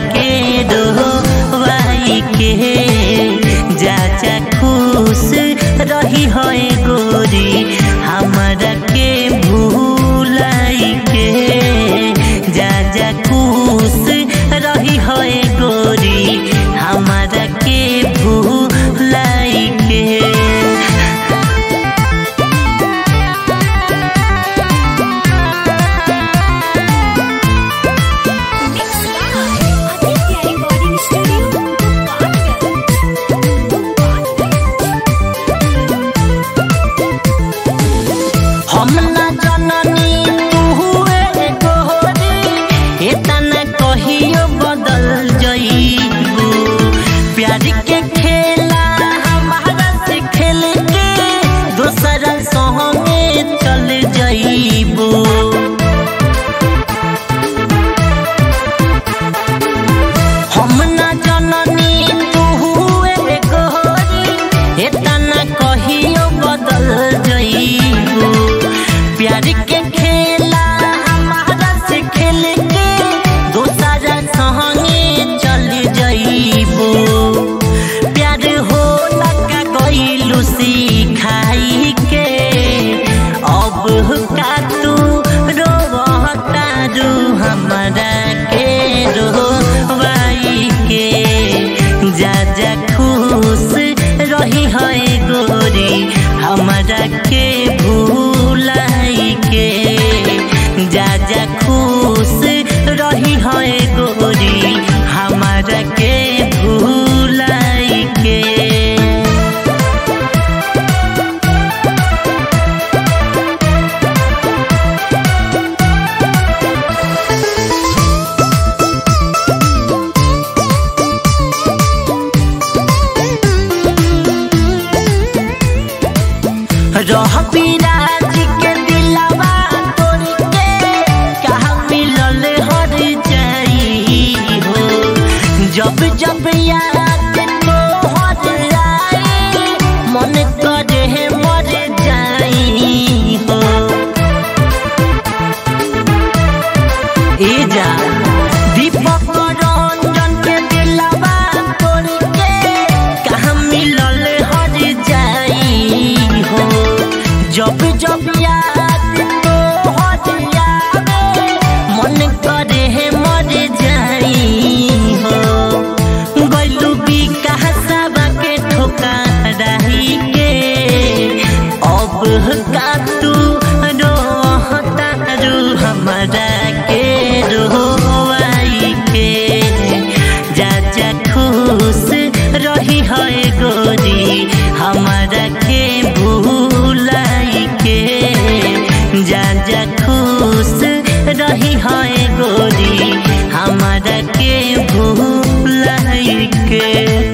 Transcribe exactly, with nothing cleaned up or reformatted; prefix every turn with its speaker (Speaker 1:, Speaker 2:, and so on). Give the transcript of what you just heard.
Speaker 1: के रोवाई के जा जा खुश रही है गोरी हमारा के भूलाई के जा जा खुश रही है गोरी हमारा के भूलाई के। हम ना जननी तू हुए गोरी इतना कहियो बदल जइबू प्यार के खेला हमारा से खेल के दूसरा संगे चल जइबू। हम ना जननी तू हुए गोरी इतना कहियो बदल जइबू प्यार के खेला हमारा से खेल के दूसरा संगे चल जइबू। प्यार हो लगा गइलू सिखाई के अब का तू रोवता रू हमारा के रोवाई के जा जा खुश रही है गोरी हमारा के भूलाई के जा जा खुश रही है गोरी हमारा के भूलाई के। रह बिराज के दिलवा तोड़ के कहाँ मिलल हर जाई हो जब जब याद तोहर आई मन करे मर जाई हो। ए जा दीपक रंजन के दिलवा तोड़ के कहाँ मिलल हर जाई हो जब जब याद तोहर आवे मन करे मर जाई हो। गइलू बिकासवा के ठोका रही के अब का तू रोहता रू हमारा के रोवाई के जा जा खुश रही है गोरी हमारा के भूलाई के जा जा खुश रही है गोरी हमारा के भूलाई के।